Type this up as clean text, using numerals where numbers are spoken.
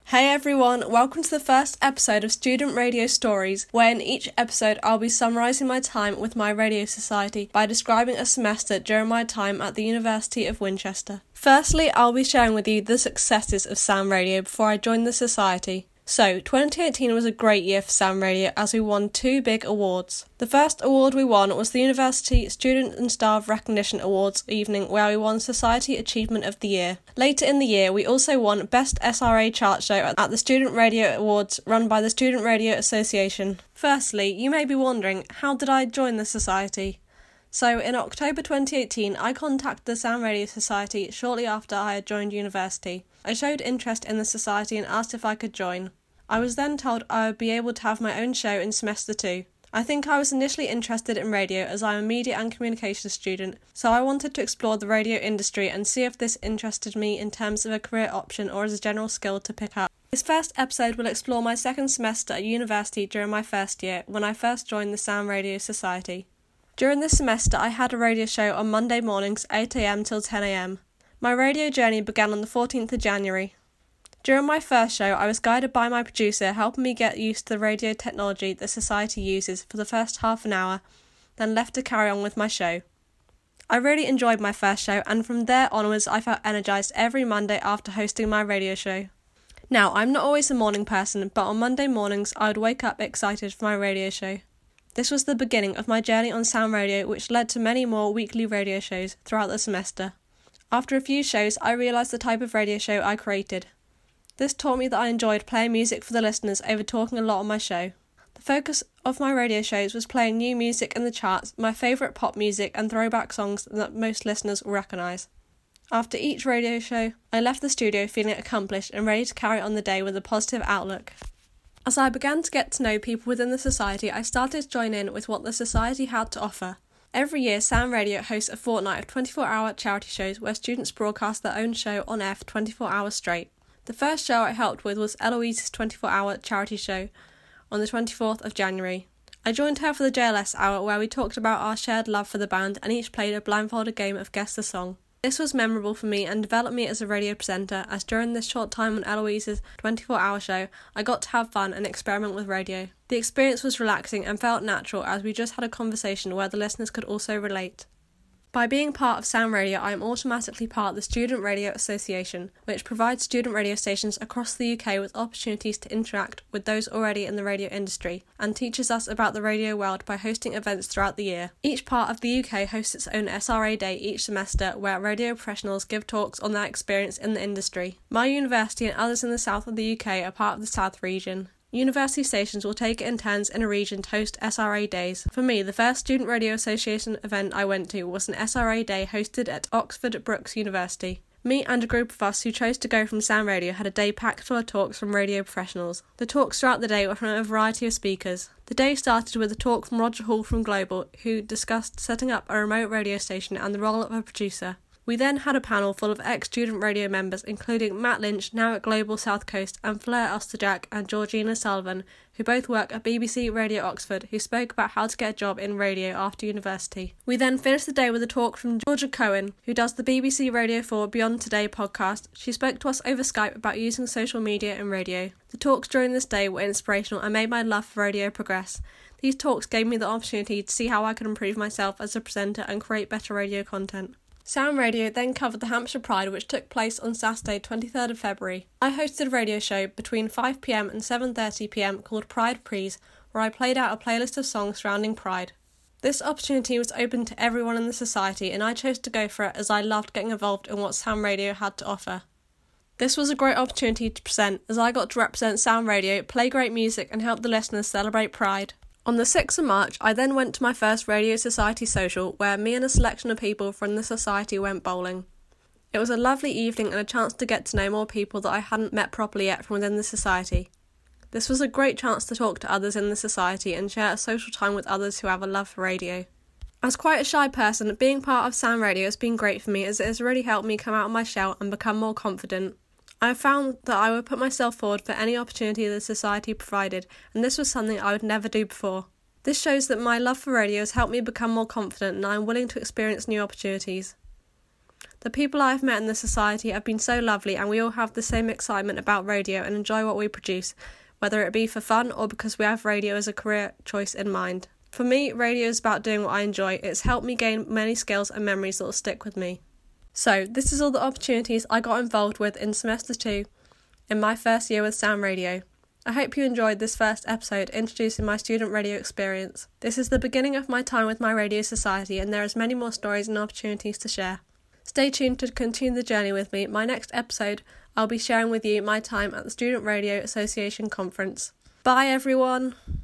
Hey everyone, welcome to the first episode of Student Radio Stories, where in each episode I'll be summarising my time with my radio society by describing a semester during my time at the University of Winchester. Firstly, I'll be sharing with you the successes of Sam Radio before I joined the society. So, 2018 was a great year for Sam Radio as we won 2 big awards. The first award we won was the University Student and Staff Recognition Awards evening, where we won Society Achievement of the Year. Later in the year, we also won Best SRA Chart Show at the Student Radio Awards run by the Student Radio Association. Firstly, you may be wondering, how did I join the society? So, in October 2018, I contacted the Sam Radio Society shortly after I had joined university. I showed interest in the society and asked if I could join. I was then told I would be able to have my own show in semester 2. I think I was initially interested in radio as I'm a media and communications student, so I wanted to explore the radio industry and see if this interested me in terms of a career option or as a general skill to pick up. This first episode will explore my second semester at university during my first year, when I first joined the Sam Radio Society. During this semester, I had a radio show on Monday mornings 8 a.m. till 10 a.m. My radio journey began on the 14th of January. During my first show, I was guided by my producer, helping me get used to the radio technology the society uses for the first half an hour, then left to carry on with my show. I really enjoyed my first show, and from there onwards I felt energised every Monday after hosting my radio show. Now, I'm not always a morning person, but on Monday mornings I would wake up excited for my radio show. This was the beginning of my journey on Sam Radio, which led to many more weekly radio shows throughout the semester. After a few shows, I realised the type of radio show I created. This taught me that I enjoyed playing music for the listeners over talking a lot on my show. The focus of my radio shows was playing new music in the charts, my favourite pop music and throwback songs that most listeners will recognise. After each radio show, I left the studio feeling accomplished and ready to carry on the day with a positive outlook. As I began to get to know people within the society, I started to join in with what the society had to offer. Every year, Sam Radio hosts a fortnight of 24-hour charity shows where students broadcast their own show on air for 24 hours straight. The first show I helped with was Eloise's 24-hour charity show on the 24th of January. I joined her for the JLS hour where we talked about our shared love for the band and each played a blindfolded game of Guess the Song. This was memorable for me and developed me as a radio presenter, as during this short time on Eloise's 24-hour show, I got to have fun and experiment with radio. The experience was relaxing and felt natural as we just had a conversation where the listeners could also relate. By being part of Sam Radio, I am automatically part of the Student Radio Association, which provides student radio stations across the UK with opportunities to interact with those already in the radio industry, and teaches us about the radio world by hosting events throughout the year. Each part of the UK hosts its own SRA Day each semester, where radio professionals give talks on their experience in the industry. My university and others in the south of the UK are part of the South region. University stations will take it in turns in a region to host SRA days. For me, the first Student Radio Association event I went to was an SRA day hosted at Oxford Brookes University. Me and a group of us who chose to go from Sam Radio had a day packed full of talks from radio professionals. The talks throughout the day were from a variety of speakers. The day started with a talk from Roger Hall from Global, who discussed setting up a remote radio station and the role of a producer. We then had a panel full of ex-student radio members, including Matt Lynch, now at Global South Coast, and Fleur Osterjack and Georgina Sullivan, who both work at BBC Radio Oxford, who spoke about how to get a job in radio after university. We then finished the day with a talk from Georgia Cohen, who does the BBC Radio 4 Beyond Today podcast. She spoke to us over Skype about using social media and radio. The talks during this day were inspirational and made my love for radio progress. These talks gave me the opportunity to see how I could improve myself as a presenter and create better radio content. Sam Radio then covered the Hampshire Pride, which took place on Saturday 23rd of February. I hosted a radio show between 5pm and 7:30pm called Pride Prees, where I played out a playlist of songs surrounding Pride. This opportunity was open to everyone in the society, and I chose to go for it as I loved getting involved in what Sam Radio had to offer. This was a great opportunity to present, as I got to represent Sam Radio, play great music and help the listeners celebrate Pride. On the 6th of March, I then went to my first Radio Society social, where me and a selection of people from the society went bowling. It was a lovely evening and a chance to get to know more people that I hadn't met properly yet from within the society. This was a great chance to talk to others in the society and share a social time with others who have a love for radio. As quite a shy person, being part of Sam Radio has been great for me, as it has really helped me come out of my shell and become more confident. I have found that I would put myself forward for any opportunity the society provided, and this was something I would never do before. This shows that my love for radio has helped me become more confident and I am willing to experience new opportunities. The people I've met in the society have been so lovely, and we all have the same excitement about radio and enjoy what we produce, whether it be for fun or because we have radio as a career choice in mind. For me, radio is about doing what I enjoy. It's helped me gain many skills and memories that will stick with me. So, this is all the opportunities I got involved with in Semester 2 in my first year with Sound Radio. I hope you enjoyed this first episode introducing my student radio experience. This is the beginning of my time with my radio society, and there is many more stories and opportunities to share. Stay tuned to continue the journey with me. My next episode, I'll be sharing with you my time at the Student Radio Association Conference. Bye everyone!